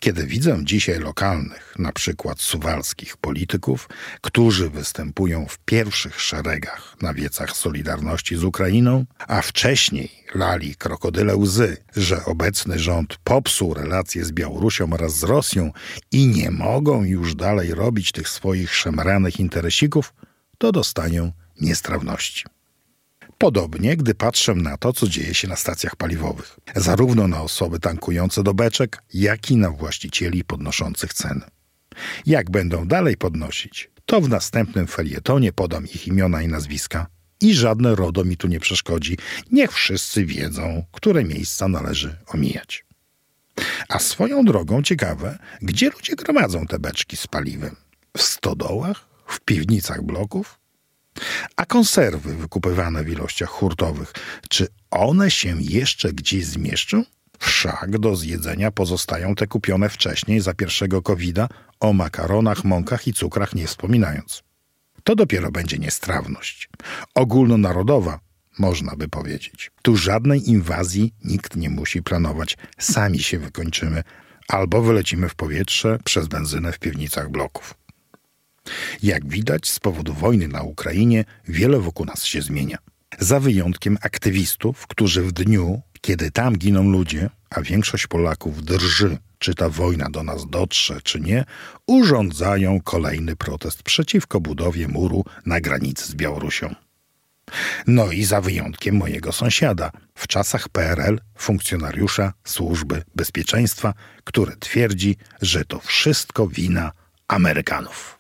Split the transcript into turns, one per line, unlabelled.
Kiedy widzę dzisiaj lokalnych, na przykład suwalskich polityków, którzy występują w pierwszych szeregach na wiecach Solidarności z Ukrainą, a wcześniej lali krokodyle łzy, że obecny rząd popsuł relacje z Białorusią oraz z Rosją i nie mogą już dalej robić tych swoich szemranych interesików, to dostaję niestrawności. Podobnie, gdy patrzę na to, co dzieje się na stacjach paliwowych, zarówno na osoby tankujące do beczek, jak i na właścicieli podnoszących ceny. Jak będą dalej podnosić, to w następnym felietonie podam ich imiona i nazwiska i żadne RODO mi tu nie przeszkodzi. Niech wszyscy wiedzą, które miejsca należy omijać. A swoją drogą ciekawe, gdzie ludzie gromadzą te beczki z paliwem? W stodołach? W piwnicach bloków? A konserwy wykupywane w ilościach hurtowych, czy one się jeszcze gdzieś zmieszczą? Wszak do zjedzenia pozostają te kupione wcześniej za pierwszego COVID-a, o makaronach, mąkach i cukrach nie wspominając. To dopiero będzie niestrawność. Ogólnonarodowa, można by powiedzieć. Tu żadnej inwazji nikt nie musi planować. Sami się wykończymy albo wylecimy w powietrze przez benzynę w piwnicach bloków. Jak widać, z powodu wojny na Ukrainie wiele wokół nas się zmienia. Za wyjątkiem aktywistów, którzy w dniu, kiedy tam giną ludzie, a większość Polaków drży, czy ta wojna do nas dotrze, czy nie, urządzają kolejny protest przeciwko budowie muru na granicy z Białorusią. No i za wyjątkiem mojego sąsiada, w czasach PRL funkcjonariusza Służby Bezpieczeństwa, który twierdzi, że to wszystko wina Amerykanów.